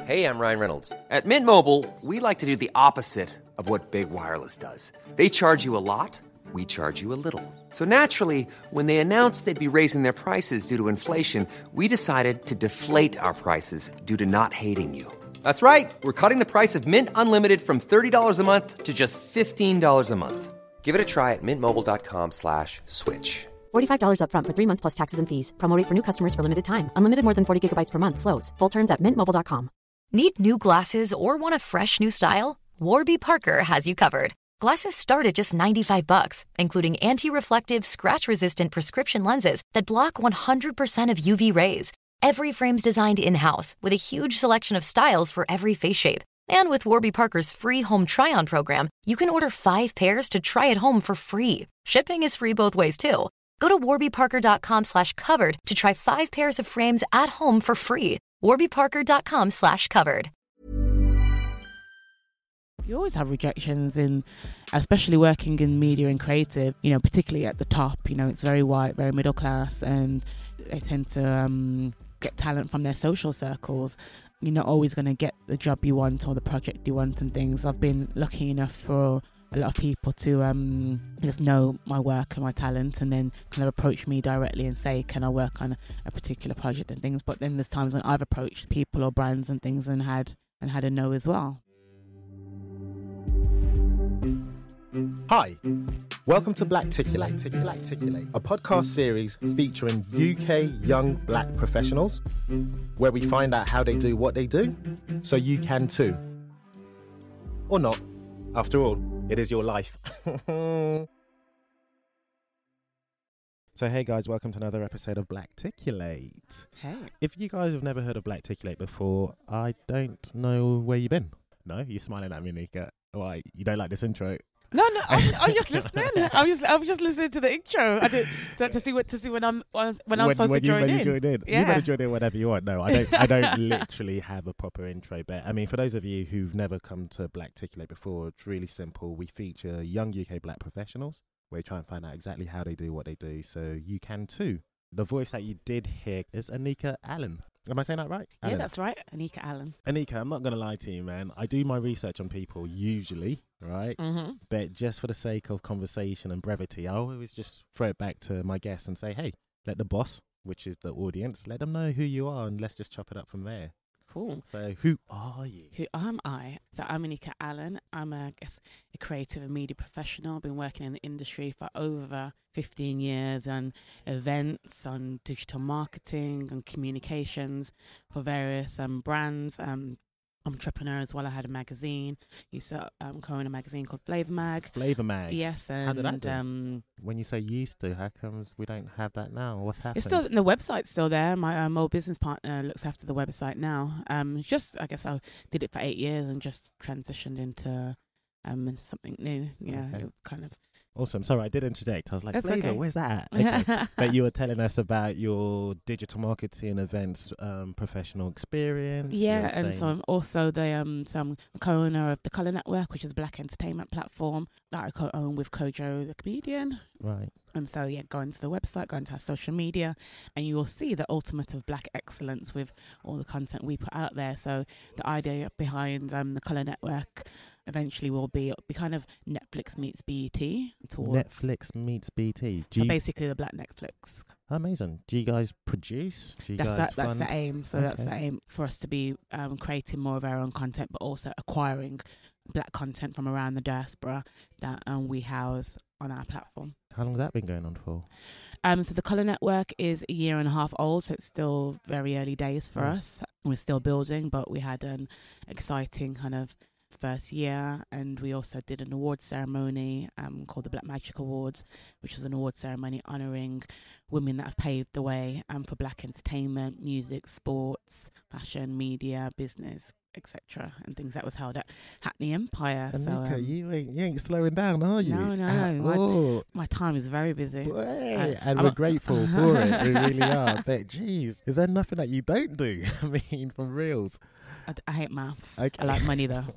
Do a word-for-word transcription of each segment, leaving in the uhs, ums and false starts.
Hey, I'm Ryan Reynolds. At Mint Mobile, we like to do the opposite of what Big Wireless does. They charge you a lot, we charge you a little. So naturally, when they announced they'd be raising their prices due to inflation, we decided to deflate our prices due to not hating you. That's right. We're cutting the price of Mint Unlimited from thirty dollars a month to just fifteen dollars a month. Give it a try at mintmobile.com slash switch. forty-five dollars up front for three months plus taxes and fees. Promo rate for new customers for limited time. Unlimited more than forty gigabytes per month slows. Full terms at mint mobile dot com. Need new glasses or want a fresh new style? Warby Parker has you covered. Glasses start at just ninety-five bucks, including anti-reflective, scratch-resistant prescription lenses that block one hundred percent of U V rays. Every frame's designed in-house with a huge selection of styles for every face shape. And with Warby Parker's free home try-on program, you can order five pairs to try at home for free. Shipping is free both ways, too. Go to warbyparker.com slash covered to try five pairs of frames at home for free. warbyparker.com slash covered. You always have rejections in, especially working in media and creative, you know, particularly at the top, you know, it's very white, very middle class, and they tend to um, get talent from their social circles. You're not always going to get the job you want or the project you want and things. I've been lucky enough for a lot of people to um, just know my work and my talent and then kind of approach me directly and say, can I work on a, a particular project and things. But then there's times when I've approached people or brands and things and had and had a no as well. Hi, welcome to Blackticulate, a podcast series featuring U K young black professionals, where we find out how they do what they do, so you can too. Or not. After all, it is your life. So hey guys, welcome to another episode of Blackticulate. Hey. If you guys have never heard of Blackticulate before, I don't know where you've been. No? You're smiling at me, Nika. Why? You don't like this intro? No, no, I'm, I'm just listening. I'm just, I'm just listening to the intro. I did to, to see what to see when I'm when I'm when supposed when to you, join when in. You join in. Yeah. You better join in whenever you want. No, I don't. I don't literally have a proper intro. But I mean, for those of you who've never come to Blackticulate before, it's really simple. We feature young U K black professionals. We try and find out exactly how they do what they do, so you can too. The voice that you did hear is Anika Allen. Am I saying that right? Yeah, Allen. that's right. Anika Allen. Anika, I'm not going to lie to you, man. I do my research on people usually, right? Mm-hmm. But just for the sake of conversation and brevity, I always just throw it back to my guests and say, hey, let the boss, which is the audience, let them know who you are and let's just chop it up from there. Cool. So who are you? Who am I? So I'm Anika Allen. I'm a, I guess, a creative and media professional. I've been working in the industry for over fifteen years on events, on digital marketing, on communications for various um, brands. Um, entrepreneur as well. I had a magazine. Used to um, co-own a magazine called Flavor Mag. Flavor Mag. Yes, and How did that do? um, When you say used to, how comes we don't have that now? What's happening? it's still the website's still there. My um, old business partner looks after the website now. Um, just I guess I did it for eight years and just transitioned into um into something new. You know, Okay. it was kind of. Awesome. Sorry, I did interject. I was like, That's Flavor, okay. where's that at? Okay. But you were telling us about your digital marketing events um, professional experience. You Yeah, were and so saying- I'm also the um so I'm a co-owner of the Colour Network, which is a black entertainment platform that I co-own with Kojo the comedian. Right. And so, yeah, go into the website, go into our social media, and you will see the ultimate of black excellence with all the content we put out there. So the idea behind um, the Colour Network eventually will be be kind of Netflix meets B E T. Towards, Netflix meets B T. Do so you, basically the black Netflix. amazing. Do you guys produce? Do you That's guys that, that's fund? the aim. So that's Okay. the aim for us to be um, creating more of our own content, but also acquiring black content from around the diaspora that um, we house on our platform. How long has that been going on for? Um, so the Colour Network is a year and a half old, so it's still very early days for Mm. us. We're still building, but we had an exciting kind of first year, and we also did an awards ceremony um, called the Black Magic Awards, which was an award ceremony honouring women that have paved the way um, for black entertainment, music, sports, fashion, media, business, et cetera, and things that was held at Hackney Empire. Anika, so um, you ain't you ain't slowing down, are you? No, no, At my- all. my time is very busy. Boy, Uh, and I'm we're a- grateful for it. We really are. But geez, is there nothing that you don't do? I mean, for reals. I, I hate maths. Okay. I like money though.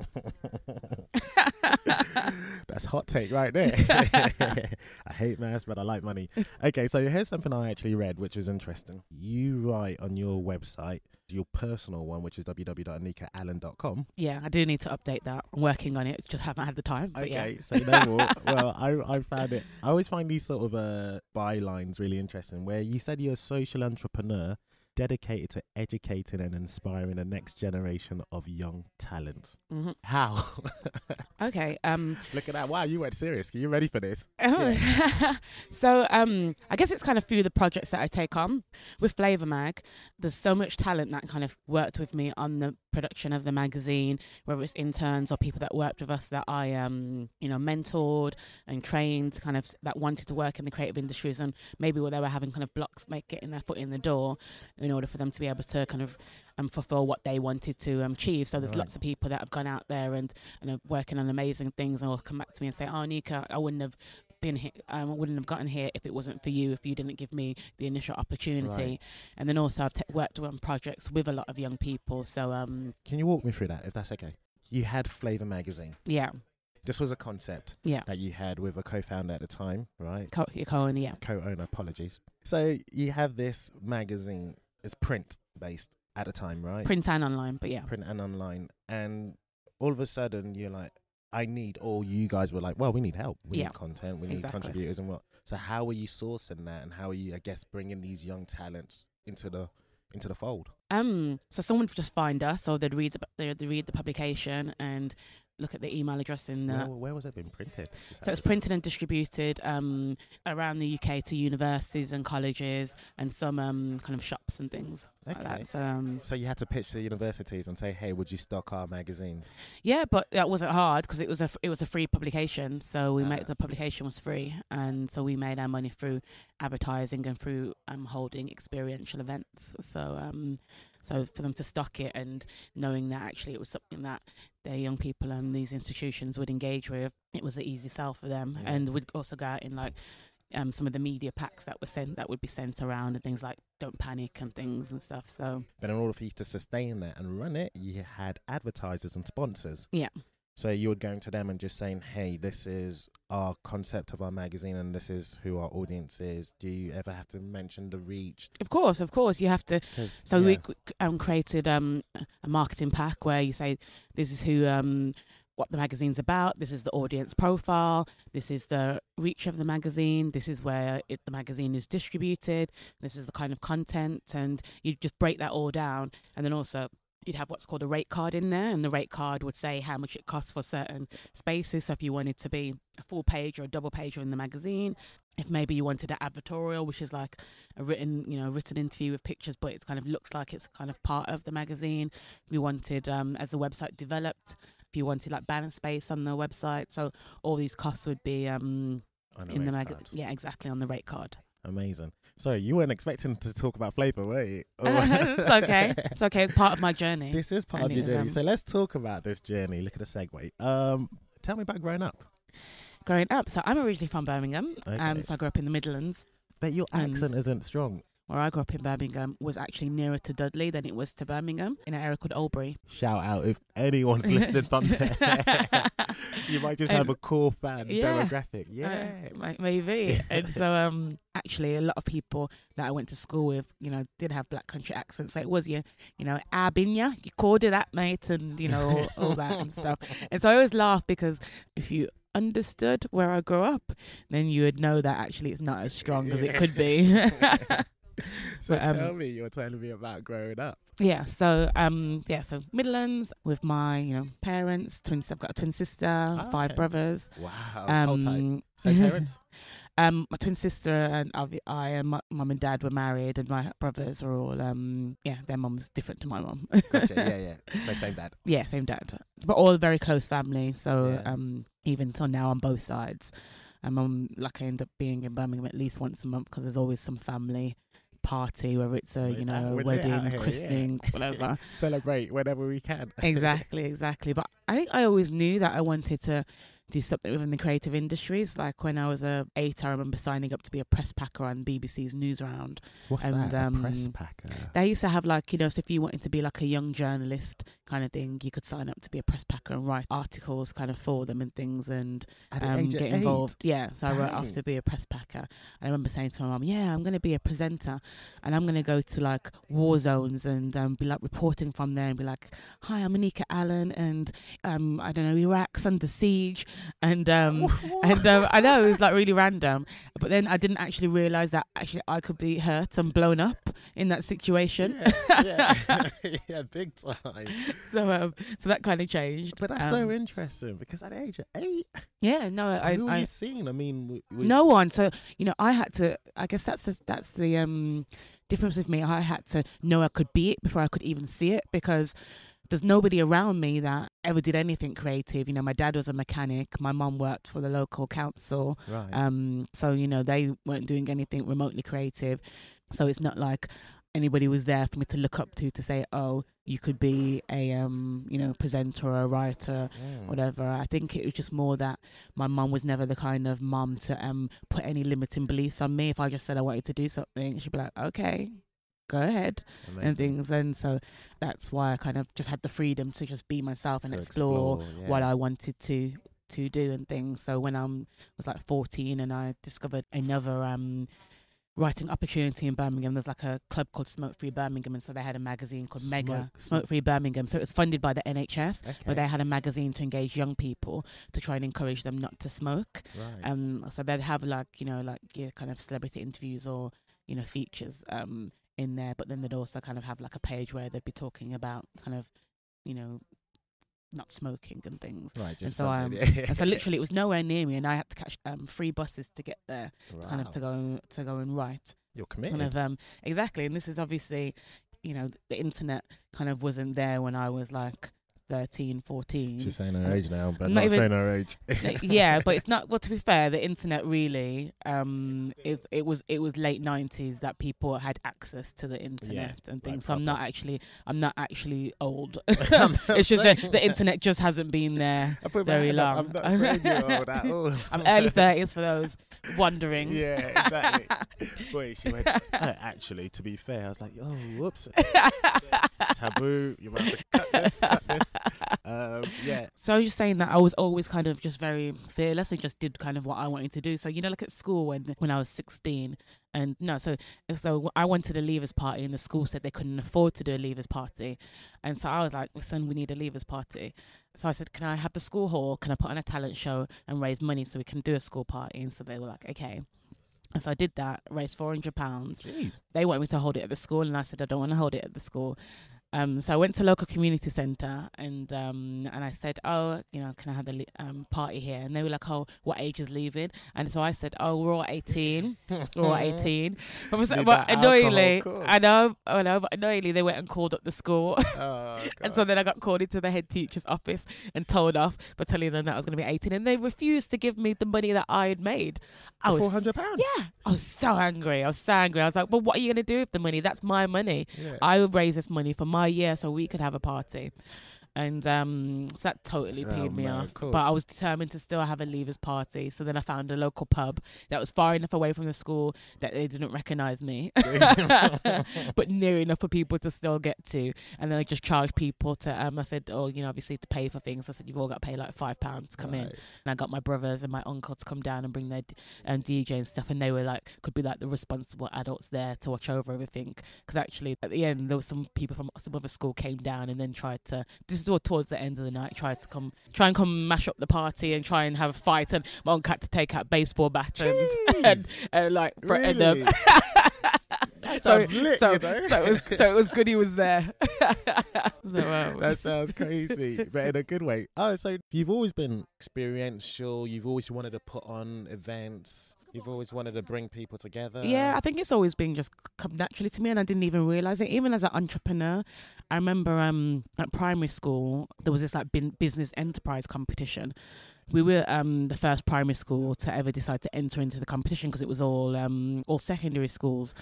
That's hot take right there. I hate maths, but I like money. Okay, so here's something I actually read, which is interesting. You write on your website your personal one, which is w w w dot anika allen dot com. Yeah, I do need to update that. I'm working on it. Just haven't had the time. But Okay, yeah. so no more. Well, I, I found it. I always find these sort of uh, bylines really interesting, where you said you're a social entrepreneur dedicated to educating and inspiring the next generation of young talents. Mm-hmm. How? Okay. Um, Look at that. Wow, you went serious. Are you ready for this? yeah. So um, I guess it's kind of through the projects that I take on. With Flavour Mag, there's so much talent that kind of worked with me on the production of the magazine, whether it's interns or people that worked with us that I, um, you know, mentored and trained, kind of that wanted to work in the creative industries, and maybe where they were having kind of blocks, make getting their foot in the door, in order for them to be able to kind of um, fulfill what they wanted to um, achieve. So there's Right. lots of people that have gone out there and, and are working on amazing things, and will come back to me and say, "Oh, Nika, I wouldn't have been here, um, I wouldn't have gotten here if it wasn't for you, if you didn't give me the initial opportunity." Right. And then also I've t- worked on projects with a lot of young people. So um, Can you walk me through that, if that's okay? You had Flavour Magazine. yeah, This was a concept yeah, that you had with a co-founder at the time, right? Co- Cohen, yeah, Co-owner, apologies. So you have this magazine. It's print-based at the time, right? print and online, but yeah. Print and online. And all of a sudden, you're like, I need, or you guys were like, well, we need help. We Yeah. need content. We need Exactly. contributors and what. So how are you sourcing that, and how are you, I guess, bringing these young talents into the into the fold? Um, so someone would just find us, or they'd read the they'd read the publication and look at the email address in the. Where, where was it being printed? So it's printed and distributed um, around the U K to universities and colleges and some um, kind of shops and things like Okay. that. So, um, So you had to pitch to universities and say, hey, would you stock our magazines? yeah, but that wasn't hard because it was a it was a free publication. So we Ah. made the publication was free, and so we made our money through advertising and through um, holding experiential events. So um, so for them to stock it and knowing that actually it was something that their young people and these institutions would engage with, it was an easy sell for them. Yeah. And we'd also go out in like um, some of the media packs that were sent that would be sent around, and things like Don't Panic and things and stuff. So But in order for you to sustain that and run it, you had advertisers and sponsors. yeah. So you would go to them and just saying, hey, this is our concept of our magazine and this is who our audience is. Do you ever have to mention the reach? Of course, of course, you have to. 'Cause, So yeah. we c- um, created um, a marketing pack where you say, this is who, um, what the magazine's about, this is the audience profile, this is the reach of the magazine, this is where it, the magazine is distributed, this is the kind of content, and you just break that all down. And then also you'd have what's called a rate card in there, and the rate card would say how much it costs for certain spaces. So if you wanted to be a full page or a double page in the magazine, if maybe you wanted an advertorial, which is like a written, you know, written interview with pictures, but it kind of looks like it's kind of part of the magazine. If you wanted, um, as the website developed, if you wanted like banner space on the website, so all these costs would be um On a in the rate magazine. card. Yeah, exactly, on the rate card. Amazing. So you weren't expecting to talk about flavour, were you? It's okay. It's okay. It's part of my journey. This is part And of your it is, journey. um, So let's talk about this journey. Look at the segue. Um, tell me about growing up. Growing up, so I'm originally from Birmingham. Okay. Um, so I grew up in the Midlands. But your And- accent isn't strong. Where I grew up in Birmingham was actually nearer to Dudley than it was to Birmingham, in an area called Albury. Shout out if anyone's listening from there. You might just have Um, a core fan yeah. demographic. Yeah. Uh, may- maybe. And so, um, actually, a lot of people that I went to school with, you know, did have black country accents. So it was you, you know, ah, bin ya, you called it that, mate, and you know, all, all that and stuff. And so I always laugh because if you understood where I grew up, then you would know that actually it's not as strong as it could be. So But, um, tell me, you're telling me about growing up. Yeah, so um, yeah, so Midlands with my, you know, parents, twins. I've got a twin sister, five okay. brothers. Wow. Hold tight. Um, Same parents? um, my twin sister and I, I and my mum and dad were married, and my brothers are all, um, yeah, their mum's different to my mum. Gotcha. Yeah, yeah. So same dad. Yeah, same dad, but all very close family. So Yeah. um, even till now on both sides, and I'm lucky I end up being in Birmingham at least once a month because there's always some family party, whether it's a We're you out- know we're lit out wedding, here, christening, yeah. whatever. Celebrate whenever we can. Exactly, exactly. But I think I always knew that I wanted to do something within the creative industries. Like when I was uh, eight, I remember signing up to be a press packer on B B C's Newsround. What's and, that? Um, a press packer? They used to have like, you know, so if you wanted to be like a young journalist kind of thing, you could sign up to be a press packer and write articles kind of for them and things and At the um, age of get eight? involved. Yeah, so Dang. I wrote off to be a press packer. I remember saying to my mum, yeah, I'm going to be a presenter and I'm going to go to like war zones and um, be like reporting from there and be like, hi, I'm Anika Allen and um, I don't know, Iraq's under siege. And um, and um, I know it was like really random, but then I didn't actually realise that actually I could be hurt and blown up in that situation. Yeah, yeah. Yeah, big time. So um, so that kind of changed. But that's um, so interesting because at the age of eight, yeah, no, I, who were I you seeing? I mean, we, we, no one. So you know, I had to. I guess that's the that's the um difference with me. I had to know I could be it before I could even see it because there's nobody around me that ever did anything creative. You know, my dad was a mechanic. My mum worked for the local council. Right. Um, so, you know, they weren't doing anything remotely creative. So it's not like anybody was there for me to look up to to say, oh, you could be a, um, you know, presenter or a writer, Mm. whatever. I think it was just more that my mum was never the kind of mum to um put any limiting beliefs on me. If I just said I wanted to do something, she'd be like, okay, go ahead. Amazing. And things. And so that's why I kind of just had the freedom to just be myself and To explore, explore, yeah. what I wanted to to do and things. So when I was like fourteen and I discovered another um writing opportunity in Birmingham, there's like a club called Smoke Free Birmingham, and so they had a magazine called Smoke- Mega Smoke- Smoke Free Birmingham. So it was funded by the N H S, Okay. but they had a magazine to engage young people to try and encourage them not to smoke. Right. Um, so they'd have like, you know, like yeah, kind of celebrity interviews or, you know, features um in there, but then they'd also kind of have like a page where they'd be talking about kind of, you know, not smoking and things. Right. And Just so, um, something. and so literally it was nowhere near me, and I had to catch um free buses to get there, kind of Wow. to go to go and write. You're committed. Kind of um exactly, and this is obviously, you know, the internet kind of wasn't there when I was like thirteen, fourteen. She's saying her age now, but Not not, even- saying her age. Like, yeah, but it's not. Well, to be fair, the internet really um is it was it was late nineties that people had access to the internet and things. like so I'm not proper. actually I'm not actually old. I'm not It's just that saying the internet just hasn't been there I put my very hand up, long. I'm not saying you're old at all. I'm early thirties for those wondering. Yeah, exactly. Wait, she went, oh, actually, to be fair, I was like, oh, whoops. Taboo. You might have to cut this, cut this. Um, yeah. So I was just saying that I was always kind of just very fearless and just did kind of what I wanted to do. So, you know, like at school when when I was sixteen, and no, so so I wanted a leavers party, and the school said they couldn't afford to do a leavers party, and so I was like, listen, we need a leavers party. So I said, can I have the school hall? Can I put on a talent show and raise money so we can do a school party? And so they were like, okay. And so I did that, raised four hundred pounds. Jeez. They wanted me to hold it at the school, and I said, I don't want to hold it at the school. Um, so I went to local community centre, and um, and I said, oh, you know, can I have the le- um, party here? And they were like, oh, what age is leaving? And so I said, oh, we're all eighteen. We're all eighteen. But, was, Need but that annoyingly, alcohol, of course. I know, I know, but annoyingly they went and called up the school. Oh, And so God. then I got called into the head teacher's office and told off for telling them that I was going to be eighteen. And they refused to give me the money that I had made. I was four hundred pounds? Yeah. I was so angry. I was so angry. I was like, well, what are you going to do with the money? That's my money. Yeah. I would raise this money for my year so we could have a party. And um, so that totally Oh, peed me no, off. of course. But I was determined to still have a leavers party. So then I found a local pub that was far enough away from the school that they didn't recognise me, but near enough for people to still get to. And then I just charged people to, um, I said, oh, you know, obviously to pay for things. I said, you've all got to pay like five pounds to come in. Right. And I got my brothers and my uncle to come down and bring their um, D J and stuff. And they were like, could be like the responsible adults there to watch over everything. Because actually at the end, there was some people from some other school came down and then tried to, this is all towards the end of the night, tried to come, try and come mash up the party and try and have a fight. And my uncle had to take out baseball bats and, and, Jeez. and like threaten them. Really? That So, sounds lit, so, you know? so, it was, so it was good he was there. so, um, That sounds crazy, but in a good way. Oh, so you've always been experiential. You've always wanted to put on events. You've always wanted to bring people together. Yeah, I think it's always been just come naturally to me, and I didn't even realize it. Even as an entrepreneur, I remember um, at primary school there was this like bin- business enterprise competition. We were um, the first primary school to ever decide to enter into the competition because it was all um, all secondary schools.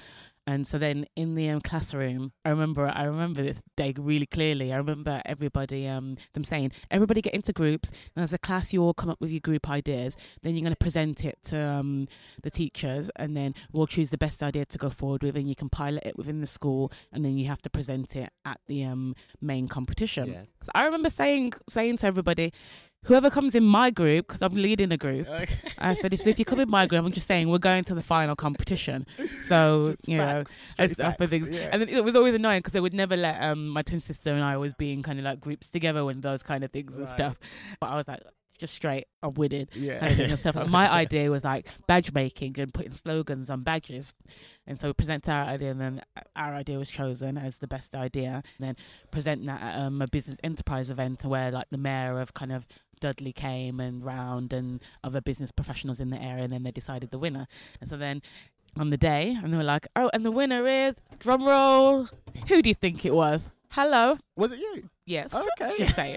And so then in the um, classroom, I remember I remember this day really clearly. I remember everybody, um, them saying, everybody get into groups. And as a class, you all come up with your group ideas. Then you're going to present it to um, the teachers. And then we'll choose the best idea to go forward with. And you can pilot it within the school. And then you have to present it at the um, main competition. Yeah. So I remember saying saying to everybody, whoever comes in my group, because I'm leading a group, Okay. I said, if, so if you come in my group, I'm just saying we're going to the final competition. So, Just you facts, know, straight it's up and facts, things. yeah. And then it was always annoying because they would never let um, my twin sister and I always be in kind of like groups together when those kind of things and Right. stuff. But I was like, just straight, I'm with it. Yeah. Kind of thing and stuff. And my idea was like badge making and putting slogans on badges. And so we presented our idea, and then our idea was chosen as the best idea. And then presenting that at um, a business enterprise event where like the mayor of kind of Dudley came and round and other business professionals in the area, and then they decided the winner. And so then on the day, and they were like, oh, and the winner is, drum roll, who do you think it was? Hello? Was it you? Yes. Okay. Just saying.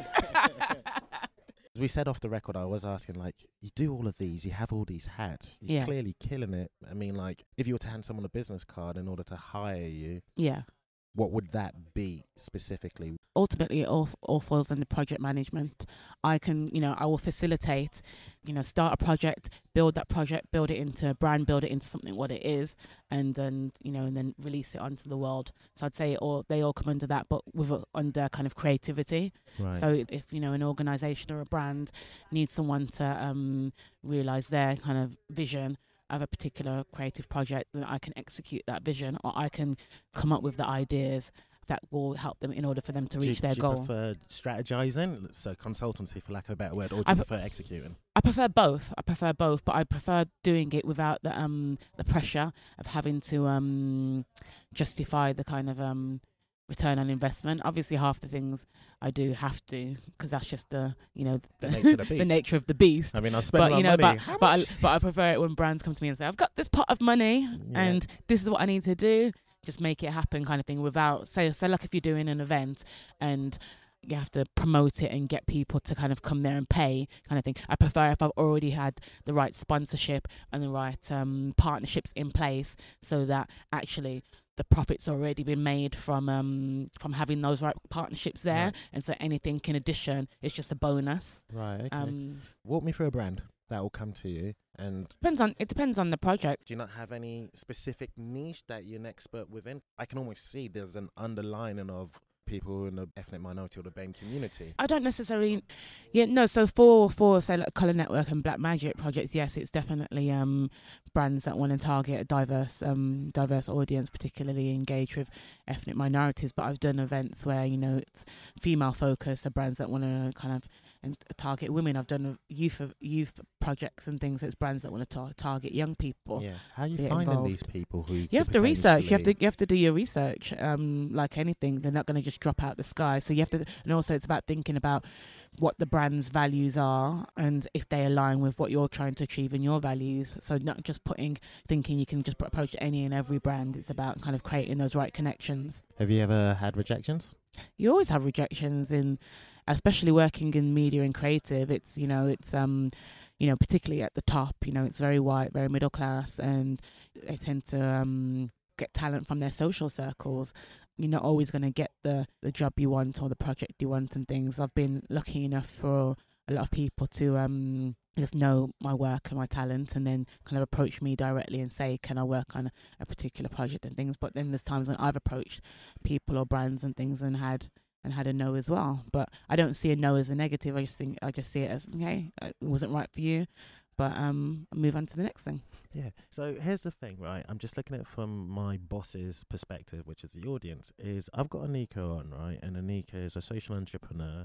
As we said off the record, I was asking, like, you do all of these, you have all these hats, you're Yeah. clearly killing it. I mean, like, if you were to hand someone a business card in order to hire you, Yeah. what would that be specifically? Ultimately, it all, all falls under project management. I can, you know, I will facilitate, you know, start a project, build that project, build it into a brand, build it into something what it is, and then, you know, and then release it onto the world. So I'd say all they all come under that, but with a, under kind of creativity. Right. So if, you know, an organization or a brand needs someone to um, realize their kind of vision of a particular creative project, then I can execute that vision, or I can come up with the ideas that will help them in order for them to do, reach their do you goal. prefer strategizing, so consultancy for lack of a better word, or do I you pre- prefer executing? I prefer both. I prefer both, but I prefer doing it without the um the pressure of having to um justify the kind of um return on investment. Obviously, half the things I do have to, because that's just the you know The nature of the the beast. nature of the beast. I mean, I spend But my you know, money. but How but I, much? but I prefer it when brands come to me and say, "I've got this pot of money, Yeah. and this is what I need to do." Just make it happen, kind of thing. Without say, so like if you're doing an event and you have to promote it and get people to kind of come there and pay, kind of thing. I prefer if I've already had the right sponsorship and the right um, partnerships in place, so that actually the profit's already been made from um from having those right partnerships there, Right. and so anything in addition is just a bonus. Right. Okay. Um, Walk me through a brand that will come to you, and depends on it depends on the project. do you not have any specific niche that you're an expert within? I can almost see there's an underlining of people in the ethnic minority or the BAME community. I don't necessarily, yeah, no. So for for say like Colour Network and Black Magic projects, yes, it's definitely um brands that want to target a diverse um diverse audience, particularly engage with ethnic minorities. But I've done events where you know it's female focused, so brands that want to kind of and target women. I've done youth youth projects and things. So it's brands that want to tar- target young people. Yeah. How are you to get finding involved. these people who You could have to research. You have to potentially- you have to do your research. Um, like anything, they're not going to just drop out the sky. So you have to, and also it's about thinking about what the brand's values are and if they align with what you're trying to achieve in your values. So not just putting thinking you can just approach any and every brand. It's about kind of creating those right connections. Have you ever had rejections? You always have rejections in, especially working in media and creative. It's you know it's um. you know, particularly at the top, you know, it's very white, very middle class, and they tend to um, get talent from their social circles. You're not always going to get the, the job you want or the project you want and things. I've been lucky enough for a lot of people to um, just know my work and my talent and then kind of approach me directly and say, can I work on a, a particular project and things. But then there's times when I've approached people or brands and things and had and had a no as well. But I don't see a no as a negative. I just think I just see it as, okay, it wasn't right for you, but um, I'll move on to the next thing. Yeah. So here's the thing, right? I'm just looking at it from my boss's perspective, which is the audience, is I've got Anika on, right? And Anika is a social entrepreneur.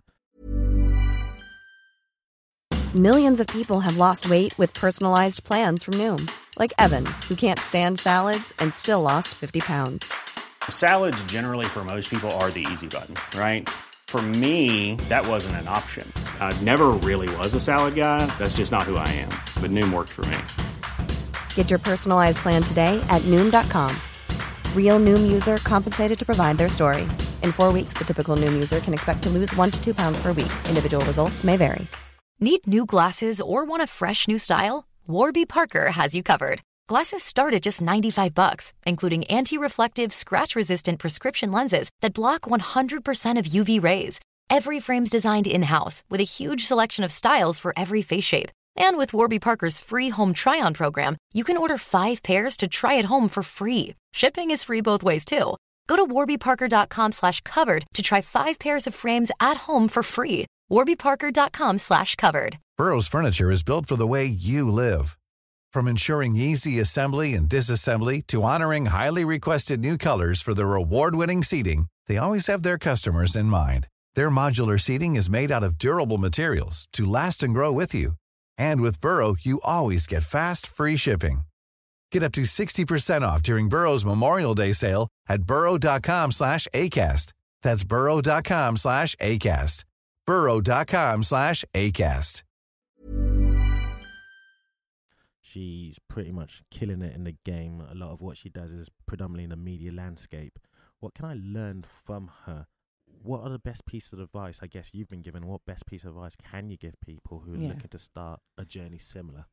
Millions of people have lost weight with personalized plans from Noom. Like Evan, who can't stand salads and still lost fifty pounds. Salads generally for most people are the easy button, right? For me, that wasn't an option. I never really was a salad guy. That's just not who I am. But Noom worked for me. Get your personalized plan today at Noom dot com. Real Noom user compensated to provide their story. In four weeks, the typical Noom user can expect to lose one to two pounds per week. Individual results may vary. Need new glasses or want a fresh new style? Warby Parker has you covered. Glasses start at just ninety-five bucks, including anti-reflective, scratch-resistant prescription lenses that block one hundred percent of U V rays. Every frame's designed in-house with a huge selection of styles for every face shape. And with Warby Parker's free home try-on program, you can order five pairs to try at home for free. Shipping is free both ways, too. Go to warbyparker.com slash covered to try five pairs of frames at home for free. warbyparker.com slash covered. Burrow's furniture is built for the way you live. From ensuring easy assembly and disassembly to honoring highly requested new colors for their award-winning seating, they always have their customers in mind. Their modular seating is made out of durable materials to last and grow with you. And with Burrow, you always get fast, free shipping. Get up to sixty percent off during Burrow's Memorial Day sale at burrow.com slash ACAST. That's burrow.com slash ACAST. burrow.com slash ACAST. She's pretty much killing it in the game. A lot of what she does is predominantly in the media landscape. What can I learn from her? What are the best pieces of advice, I guess you've been given, what best piece of advice can you give people who are Yeah. looking to start a journey similar?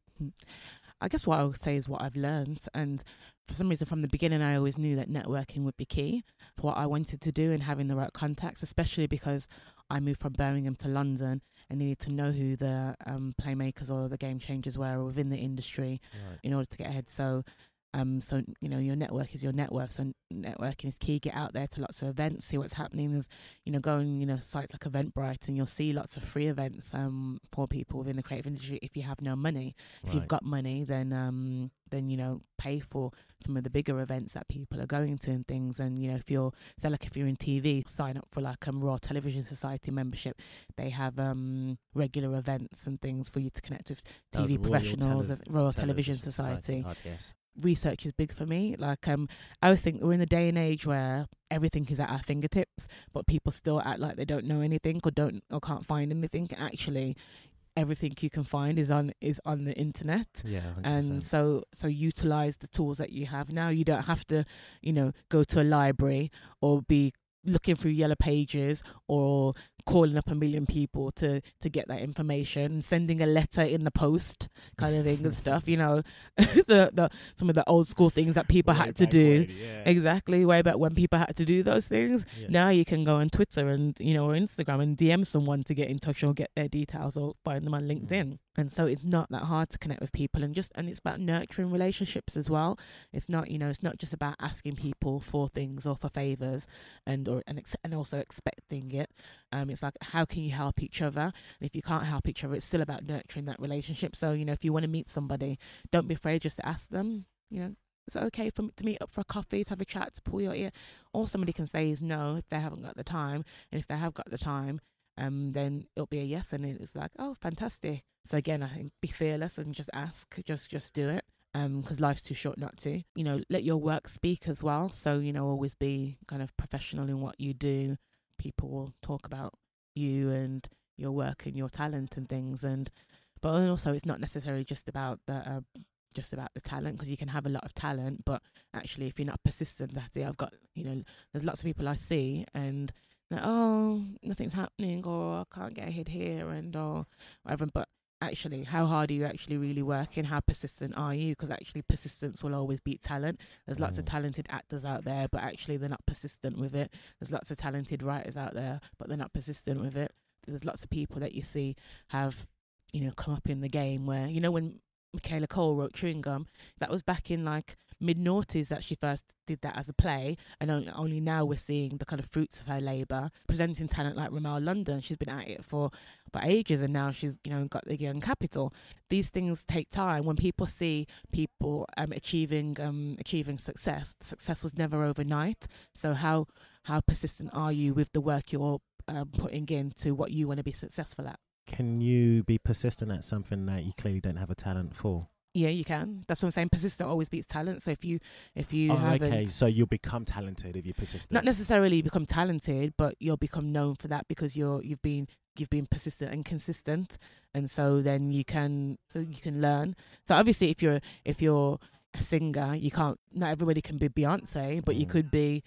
I guess what I would say is what I've learned. And for some reason, from the beginning, I always knew that networking would be key for what I wanted to do and having the right contacts, especially because I moved from Birmingham to London and needed to know who the um, playmakers or the game changers were within the industry Right. in order to get ahead. So, um, so you know, your network is your net worth. So networking is key. Get out there to lots of events, see what's happening. There's, you know, go on, you know, sites like Eventbrite, and you'll see lots of free events um, for people within the creative industry. If you have no money, if you've Right. got money, then um, then you know, pay for some of the bigger events that people are going to and things. And you know, if you're, so like if you're in T V, sign up for like um Royal Television Society membership. They have um regular events and things for you to connect with That T V was Royal professionals. Tele- at Royal Television Society. R T S. Research is big for me. Like um, I always think we're in a day and age where everything is at our fingertips, but people still act like they don't know anything or don't or can't find anything. Actually, everything you can find is on is on the internet. Yeah, one hundred And percent. so so utilize the tools that you have now. You don't have to, you know, go to a library or be looking through yellow pages or calling up a million people to to get that information, sending a letter in the post kind of thing and stuff, you know. the the some of the old school things that people Way had to back do. when, yeah. Exactly, way back when people had to do those things. Yeah. Now you can go on Twitter and, you know, or Instagram and D M someone to get in touch or get their details or find them on LinkedIn. And so it's not that hard to connect with people, and just and it's about nurturing relationships as well. It's not, you know, it's not just about asking people for things or for favors and or and, ex- and also expecting it. Um, it's like, how can you help each other? And if you can't help each other, it's still about nurturing that relationship. So, you know, if you want to meet somebody, don't be afraid just to ask them, you know, is it okay for me to meet up for a coffee, to have a chat, to pull your ear? All somebody can say is no if they haven't got the time. And if they have got the time, um, then it'll be a yes. And it's like, oh, fantastic. So again, I think be fearless and just ask, just just do it. Um, because life's too short not to. You know, let your work speak as well. So, you know, always be kind of professional in what you do. People will talk about you and your work and your talent and things. And but also, it's not necessarily just about the uh, just about the talent, because you can have a lot of talent, but actually, if you're not persistent, that's it. I've got, you know, there's lots of people I see and they're, oh, nothing's happening, or I can't get ahead here, and or whatever. But actually, how hard are you actually really working? How persistent are you? Because actually persistence will always beat talent. There's lots Mm. of talented actors out there, but actually they're not persistent with it. There's lots of talented writers out there, but they're not persistent with it. There's lots of people that you see have, you know, come up in the game where, you know, when Michaela Cole wrote Chewing Gum, that was back in like mid-noughties that she first did that as a play, and only, only now we're seeing the kind of fruits of her labour. Presenting talent like Ramel London, she's been at it for, for ages, and now she's, you know, got the Young Capital. These things take time. When people see people um, achieving um, achieving success, success was never overnight. So how how persistent are you with the work you're um, putting into what you want to be successful at? Can you be persistent at something that you clearly don't have a talent for? Yeah, you can. That's what I'm saying. Persistent always beats talent. So if you if you Oh, haven't, okay, so you'll become talented if you're persistent. not necessarily become talented, but you'll become known for that because you're you've been you've been persistent and consistent, and so then you can so you can learn. So obviously, if you're if you're a singer, you can't. Not everybody can be Beyonce, but you Mm. could be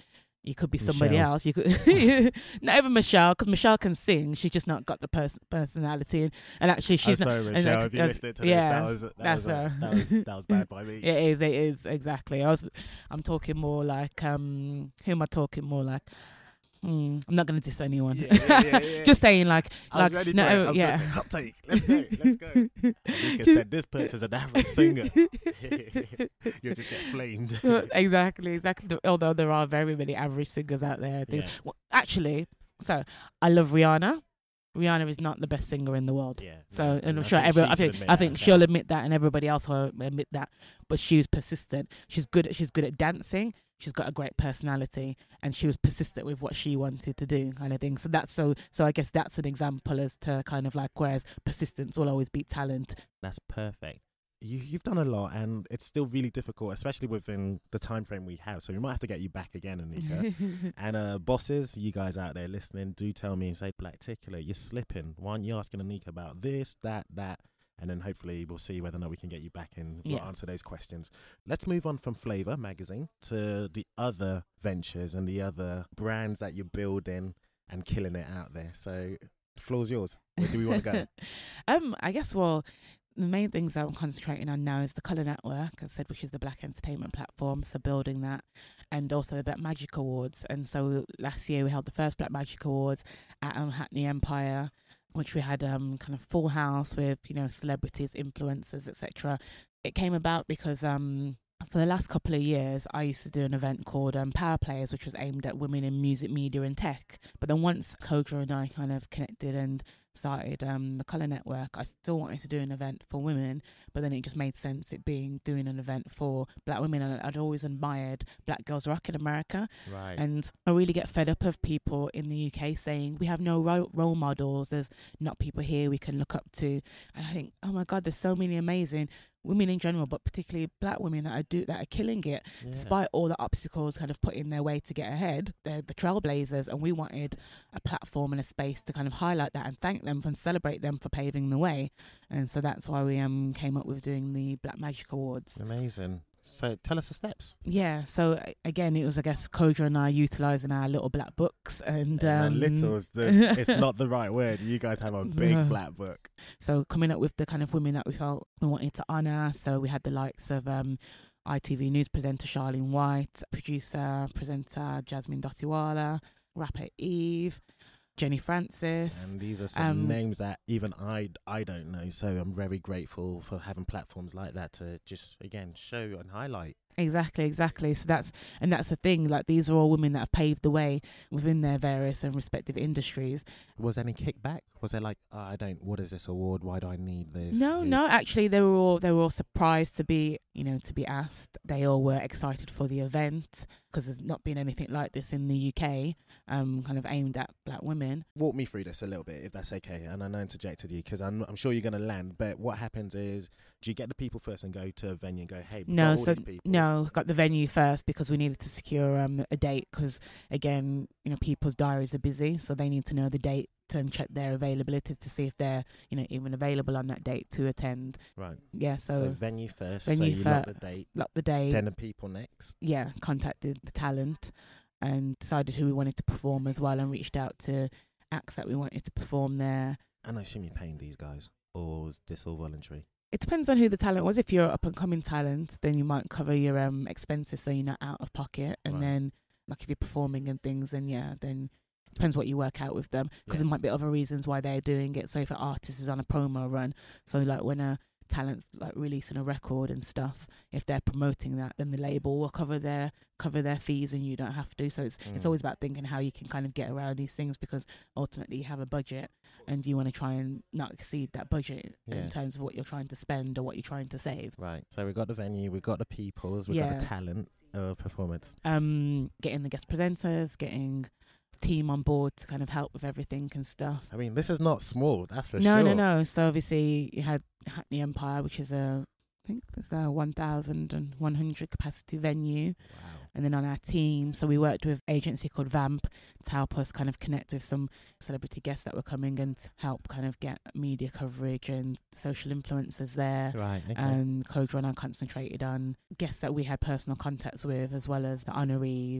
You could be somebody Michelle. else. You could not even Michelle, because Michelle can sing. She's just not got the pers- personality. And, and actually, she's I'm sorry, not. Michelle, and if you that's- listened to this, yeah, that was that that's was, uh, her. that was that was bad by me. It is. It is exactly. I was. I'm talking more like. Um, who am I talking more like? Hmm, I'm not going to diss anyone. Yeah, yeah, yeah, yeah. Just saying, like, I was like ready no, for it. I was yeah. gonna say, hot take. Let's go. Let's go. Nika said this person's an average singer. You'll just get flamed. exactly, exactly. Although there are very many average singers out there. I think. Yeah. Well, actually, so I love Rihanna. Rihanna is not the best singer in the world. Yeah. So, no, and I'm I sure think every, she I can think, admit I that think herself. she'll admit that, and everybody else will admit that. But she was persistent. She's good. At, she's good at dancing. She's got a great personality, and she was persistent with what she wanted to do, kind of thing. So that's so. So I guess that's an example as to kind of like whereas persistence will always beat talent. That's perfect. You, you've done a lot, and it's still really difficult, especially within the time frame we have. So we might have to get you back again, Anika. And uh, bosses, you guys out there listening, do tell me and say, Black Tickler, you're slipping. Why aren't you asking Anika about this, that, that? And then hopefully we'll see whether or not we can get you back and we'll Yeah. answer those questions. Let's move on from Flavour magazine to the other ventures and the other brands that you're building and killing it out there. So the floor's yours. Where do we want to go? um, I guess well. The main things I'm concentrating on now is the Colour Network, as I said, which is the Black entertainment platform. So building that, and also the Black Magic Awards. And so last year we held the first Black Magic Awards at um, Hackney Empire, which we had um kind of full house with, you know, celebrities, influencers, et cetera. It came about because um for the last couple of years I used to do an event called um, Power Players, which was aimed at women in music, media, and tech. But then once Kodra and I kind of connected and started um, the Colour Network, I still wanted to do an event for women, but then it just made sense it being doing an event for Black women. And I'd always admired Black Girls Rock in America. Right. And I really get fed up of people in the U K saying we have no ro- role models, there's not people here we can look up to. And I think, oh my God, there's so many amazing women in general, but particularly Black women that are do that are killing it, Yeah. despite all the obstacles kind of put in their way to get ahead. They're the trailblazers, and we wanted a platform and a space to kind of highlight that and thank them and celebrate them for paving the way. And so that's why we um came up with doing the Black Magic Awards. Amazing. So tell us the steps. Yeah, so a- again, it was, I guess, Kodra and I utilising our little black books. And Uh, um, littles, this, it's not the right word. You guys have a big No. black book. So coming up with the kind of women that we felt we wanted to honour. So we had the likes of um, I T V News presenter Charlene White, producer, presenter Jasmine Dotiwala, rapper Eve, Jenny Francis. And these are some Um, names that even I, I don't know. So I'm very grateful for having platforms like that to just, again, show and highlight. Exactly, exactly. So that's and that's the thing. Like, these are all women that have paved the way within their various and respective industries. Was there any kickback? Was there like, oh, I don't, what is this award? Why do I need this? No, Who- no. Actually, they were all they were all surprised to be, you know, to be asked. They all were excited for the event because there's not been anything like this in the U K, um, kind of aimed at Black women. Walk me through this a little bit, if that's okay. And I know I interjected you because I'm, I'm sure you're going to land. But what happens is, do you get the people first and go to a venue and go, hey, we've got No, all so these people. no, got the venue first because we needed to secure um a date because again, you know, people's diaries are busy, so they need to know the date and check their availability to see if they're, you know, even available on that date to attend. Right. Yeah, So, so, venue first. so venue you lock fir- the date. lock the date. Then the people next. Yeah, contacted the talent and decided who we wanted to perform as well, and reached out to acts that we wanted to perform there. And I assume you're paying these guys, or is this all voluntary? It depends on who the talent was. If you're up and coming talent, then you might cover your um expenses so you're not out of pocket. And Right. then, like if you're performing and things, then yeah, then it depends what you work out with them because Yeah. there might be other reasons why they're doing it. So if an artist is on a promo run, so like when a talent's like releasing a record and stuff, if they're promoting that, then the label will cover their cover their fees and you don't have to. So it's it's Mm. always about thinking how you can kind of get around these things because ultimately you have a budget and you want to try and not exceed that budget Yeah. in terms of what you're trying to spend or what you're trying to save. Right. So we've got the venue, we've got the peoples, we've got Yeah. the talent uh, performance. Um, getting the guest presenters, getting team on board to kind of help with everything and stuff. I mean, this is not small, that's for no, sure. no, no. So obviously you had Hackney Empire, which is a, I think it's a one thousand one hundred capacity venue. Wow. And then on our team, so we worked with an agency called Vamp to help us kind of connect with some celebrity guests that were coming and help kind of get media coverage and social influencers there. Right, okay. And Kodra and I concentrated on guests that we had personal contacts with, as well as the honorees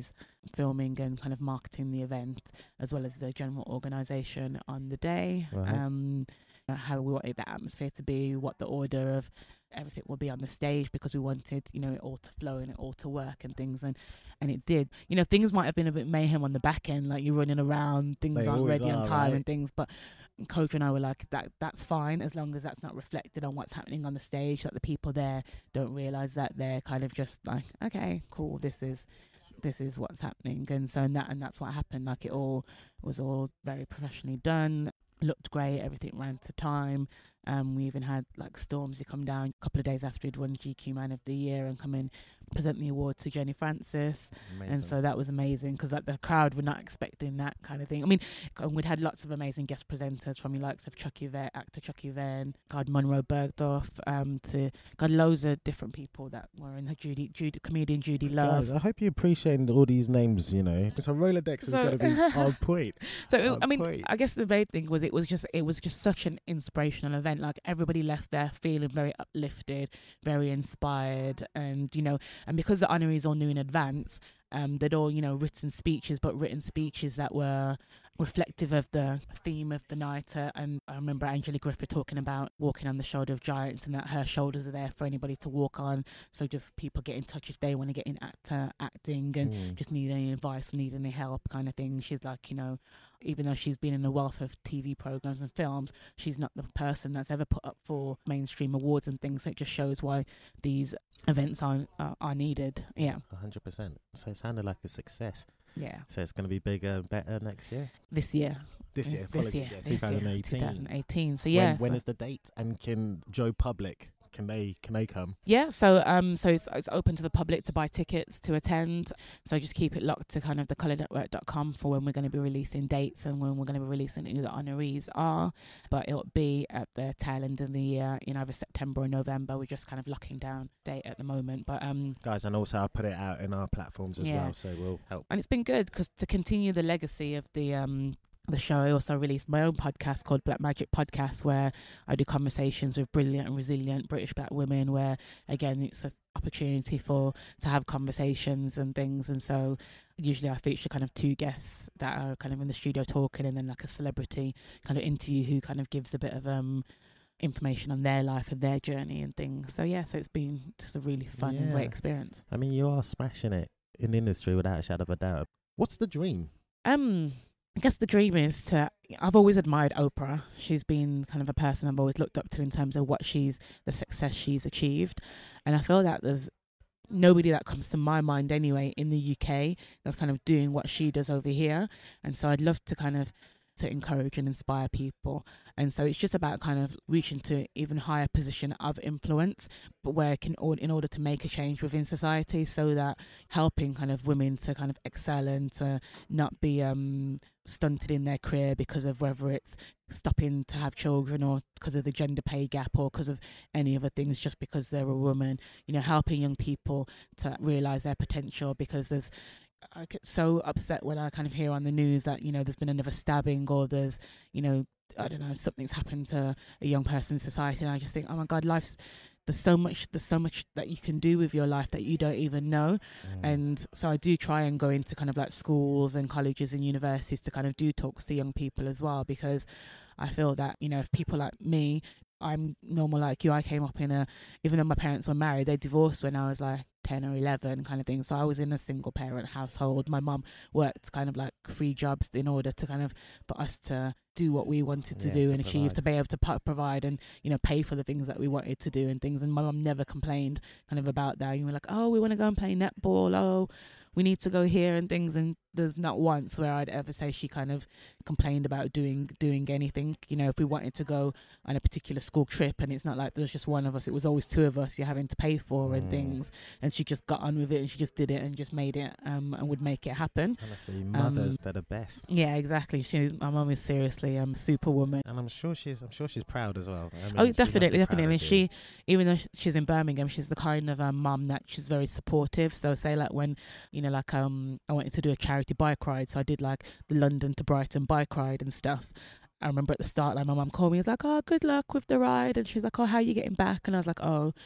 filming and kind of marketing the event, as well as the general organisation on the day. Right. Um, how we wanted the atmosphere to be, what the order of everything will be on the stage, because we wanted, you know, it all to flow and it all to work and things, and and it did. You know, things might have been a bit mayhem on the back end, like you're running around, things They aren't always ready on are, time right? and things, but Coach and I were like, that that's fine, as long as that's not reflected on what's happening on the stage, that the people there don't realise that they're kind of just like, okay, cool, this is this is what's happening. And so and that and that's what happened. Like, it all was all very professionally done, looked great, everything ran to time. Um, we even had like Stormzy come down a couple of days after he'd won G Q Man of the Year and come in, present the award to Jenny Francis. Amazing. And so that was amazing, because like the crowd were not expecting that kind of thing. I mean, we'd had lots of amazing guest presenters, from the likes of Chucky Yvette, actor Chucky Yvette, God Monroe Bergdorf, um, to got loads of different people that were in the Judy, Judy comedian Judy Love. Guys, I hope you're appreciating all these names, you know. So Rolodex is So- going to be on point. So it, On I mean, point. I guess the main thing was it was just it was just such an inspirational event. Like, everybody left there feeling very uplifted, very inspired, and you know, and because the honorees all knew in advance, um, they'd all, you know, written speeches, but written speeches that were reflective of the theme of the night. Uh, and I remember Angela Griffith talking about walking on the shoulder of giants, and that her shoulders are there for anybody to walk on. So just people get in touch if they want to get in actor acting and Mm. just need any advice, need any help, kind of thing. She's like, you know, even though she's been in a wealth of T V programs and films, she's not the person that's ever put up for mainstream awards and things. So it just shows why these events are are, are needed. Yeah, one hundred percent. So it sounded like a success. yeah. So it's going to be bigger and better next year. This year, This year, this apologies, year, yeah, this year, twenty eighteen. twenty eighteen. So When- yeah, when so- is the date? And can Joe Public, can they can they come? Yeah, so um, so it's, it's open to the public to buy tickets to attend. So just keep it locked to kind of the colour network dot com for when we're going to be releasing dates and when we're going to be releasing who the honorees are. But it'll be at the tail end of the year, in either September or November. We're just kind of locking down date at the moment. But um, Guys, and also I'll put it out in our platforms as Yeah. well, so we'll help. and it's been good because to continue the legacy of the um the show, I also released my own podcast called Black Magic Podcast, where I do conversations with brilliant and resilient British black women, where again it's an opportunity for to have conversations and things. And so usually I feature kind of two guests that are kind of in the studio talking, and then like a celebrity kind of interview who kind of gives a bit of um information on their life and their journey and things. So yeah, so it's been just a really fun and great Yeah. experience. I mean, you are smashing it in the industry without a shadow of a doubt. What's the dream? Um, I guess the dream is to. I've always admired Oprah. She's been kind of a person I've always looked up to in terms of what she's, the success she's achieved, and I feel that there's nobody that comes to my mind anyway in the U K that's kind of doing what she does over here, and so I'd love to kind of to encourage and inspire people. And so it's just about kind of reaching to even higher position of influence, but where it can, in order to make a change within society, so that helping kind of women to kind of excel and to not be um stunted in their career because of whether it's stopping to have children or because of the gender pay gap or because of any other things, just because they're a woman. You know, helping young people to realize their potential, because there's I get so upset when I kind of hear on the news that, you know, there's been another stabbing, or there's, you know, I don't know, something's happened to a young person in society, and I just think, oh my God, life's, there's so much, there's so much that you can do with your life that you don't even know. Mm. And so I do try and go into kind of like schools and colleges and universities to kind of do talks to young people as well, because I feel that, you know, if people like me, I'm normal like you, I came up in a, even though my parents were married, they divorced when I was like ten or eleven kind of thing. So I was in a single parent household. My mum worked kind of like three jobs in order to kind of put us to do what we wanted to Yeah, do to and achieve, provide. to be able to pu- provide and, you know, pay for the things that we wanted to do and things. And my mum never complained kind of about that. You were like, oh, we want to go and play netball. Oh, we need to go here and things. And there's not once where I'd ever say she kind of complained about doing doing anything. You know, if we wanted to go on a particular school trip, and it's not like there's just one of us, it was always two of us you're having to pay for and Mm. things. And she just got on with it, and she just did it and just made it um, and would make it happen. Honestly, mothers, Um, they're the best. Yeah, exactly. She, my mum is seriously um superwoman. And I'm sure she's I'm sure she's proud as well. I mean, Oh, she must be definitely, proud definitely. I mean, of you. she, even though sh- she's in Birmingham, she's the kind of um, mum that she's very supportive. So, say like when, you know, like um, I wanted to do a charity bike ride, so I did like the London to Brighton bike ride and stuff. I remember at the start, like my mum called me, was like, "Oh, good luck with the ride," and she's like, "Oh, how are you getting back?" And I was like, "Oh,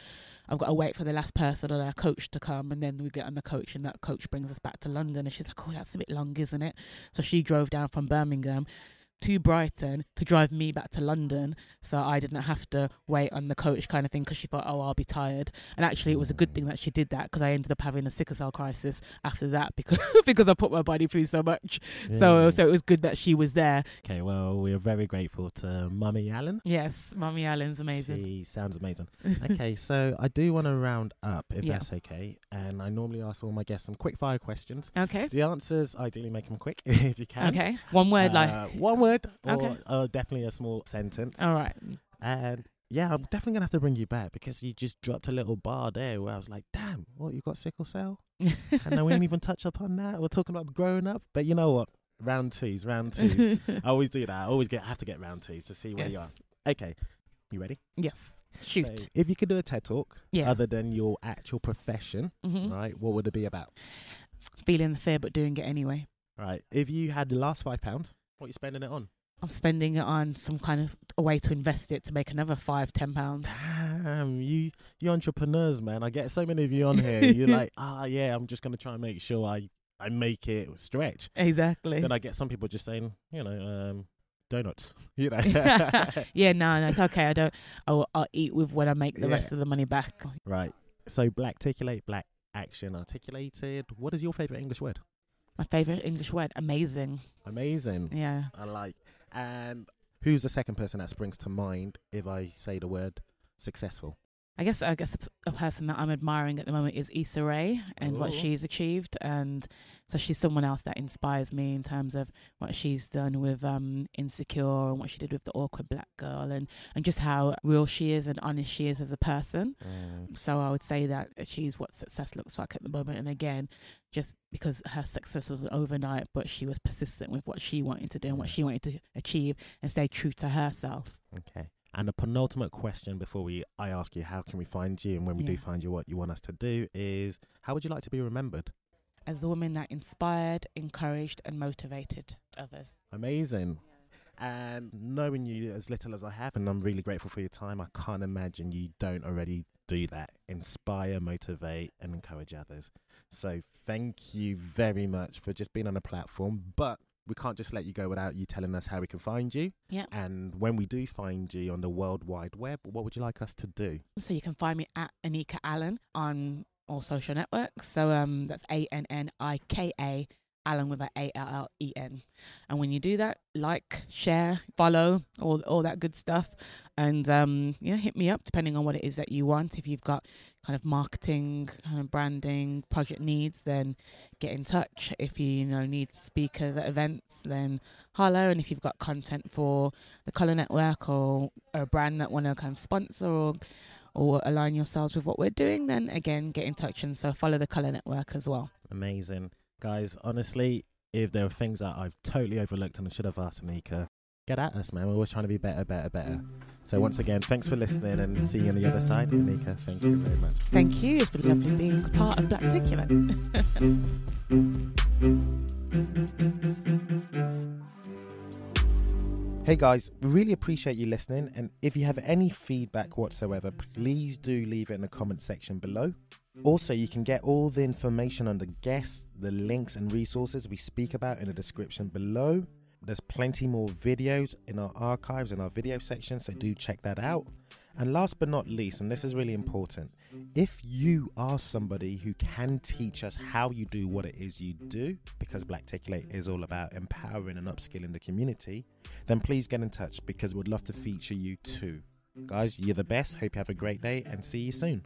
I've got to wait for the last person on our coach to come, and then we get on the coach, and that coach brings us back to London. And she's like, oh, that's a bit long, isn't it? So she drove down from Birmingham to Brighton to drive me back to London, so I didn't have to wait on the coach kind of thing, because she thought, oh, I'll be tired. And actually it was a good thing that she did that, because I ended up having a sickle cell crisis after that because because I put my body through so much. Yeah. So so it was good that she was there. Okay, well, we're very grateful to Mummy Allen. Yes, Mummy Allen's amazing. She sounds amazing. Okay, so I do want to round up, if Yeah. that's okay. And I normally ask all my guests some quick fire questions. Okay. The answers, ideally make them quick if you can. Okay. One word, Uh, like. One word, or Okay. uh, definitely a small sentence. All right. And yeah, I'm definitely going to have to bring you back, because you just dropped a little bar there where I was like, damn, what, you got sickle cell? And then we didn't even touch upon that. We're talking about growing up. But you know what? Round twos, round twos. I always do that. I always get have to get round twos to see where Yes. you are. Okay, you ready? Yes. Shoot. So if you could do a TED Talk, Yeah. other than your actual profession, Mhm. right, what would it be about? Feeling the fear, but doing it anyway. Right, if you had the last five pounds, what are you spending it on? I'm spending it on some kind of a way to invest it to make another five, ten pounds. Damn, you you entrepreneurs, man. I get so many of you on here. You're like, ah, yeah, I'm just gonna try and make sure I I make it stretch. Exactly. Then I get some people just saying, you know, um, donuts. You know. Yeah, no, no, it's okay. I don't. I'll, I'll eat with when I make the Yeah. rest of the money back. Right. So black articulate, black action articulated. What is your favorite English word? My favorite English word, amazing. Amazing. Yeah. I like. And who's the second person that springs to mind if I say the word successful? I guess I guess a person that I'm admiring at the moment is Issa Rae and what Ooh. she's achieved, and so she's someone else that inspires me in terms of what she's done with um, Insecure and what she did with the Awkward Black Girl, and, and just how real she is and honest she is as a person. Mm. So I would say that she's what success looks like at the moment. And again, just because her success wasn't overnight, but she was persistent with what she wanted to do and what she wanted to achieve and stay true to herself. Okay. And the penultimate question before we I ask you how can we find you, and when we Yeah. do find you, what you want us to do is, how would you like to be remembered? As the woman that inspired, encouraged and motivated others. Amazing. And knowing you as little as I have, and I'm really grateful for your time, I can't imagine you don't already do that. Inspire, motivate and encourage others. So thank you very much for just being on the platform. But we can't just let you go without you telling us how we can find you. Yeah. And when we do find you on the World Wide Web, what would you like us to do? So you can find me at Anika Allen on all social networks. So um, that's A N N I K A, Allen with an A L L E N. And when you do that, like, share, follow, all all that good stuff. And um, yeah, hit me up depending on what it is that you want. If you've got kind of marketing, kind of branding, project needs, then get in touch. If you, you know, need speakers at events, then holler. And if you've got content for the Colour Network or a brand that want to kind of sponsor or or align yourselves with what we're doing, then again, get in touch. And so follow the Colour Network as well. Amazing. Guys, honestly, if there are things that I've totally overlooked and I should have asked Anika, get at us, man. We're always trying to be better, better, better. So once again, thanks for listening, and see you on the other side. Anika, thank you very much. Thank you. It's been lovely being a part of Black Articulate. Hey guys, we really appreciate you listening, and if you have any feedback whatsoever, please do leave it in the comment section below. Also, you can get all the information on the guests, the links and resources we speak about in the description below. There's plenty more videos in our archives in our video section, so do check that out. And last but not least, and this is really important, if you are somebody who can teach us how you do what it is you do, because Black Articulate is all about empowering and upskilling the community, then please get in touch, because we'd love to feature you too. Guys, you're the best. Hope you have a great day, and see you soon.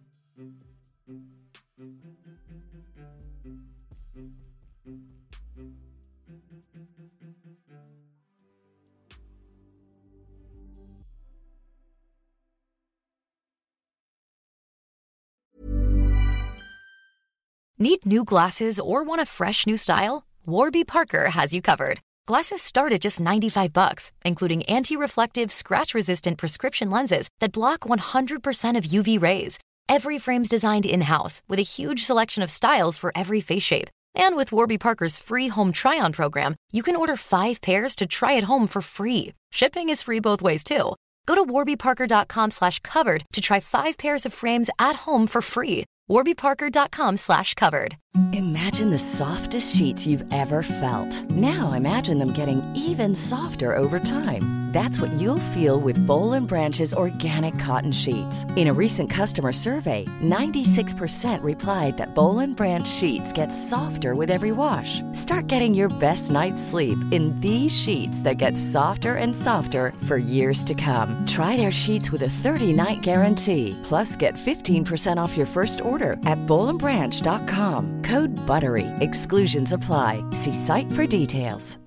Need new glasses or want a fresh new style? Warby Parker has you covered. Glasses start at just ninety-five bucks, including anti-reflective, scratch-resistant prescription lenses that block one hundred percent of U V rays. Every frame's designed in-house with a huge selection of styles for every face shape. And with Warby Parker's free home try-on program, you can order five pairs to try at home for free. Shipping is free both ways, too. Go to warbyparker.com slash covered to try five pairs of frames at home for free. warbyparker.com slash covered. Imagine the softest sheets you've ever felt. Now imagine them getting even softer over time. That's what you'll feel with Boll and Branch's organic cotton sheets. In a recent customer survey, ninety-six percent replied that Boll and Branch sheets get softer with every wash. Start getting your best night's sleep in these sheets that get softer and softer for years to come. Try their sheets with a thirty-night guarantee. Plus, get fifteen percent off your first order at boll and branch dot com. Code BUTTERY. Exclusions apply. See site for details.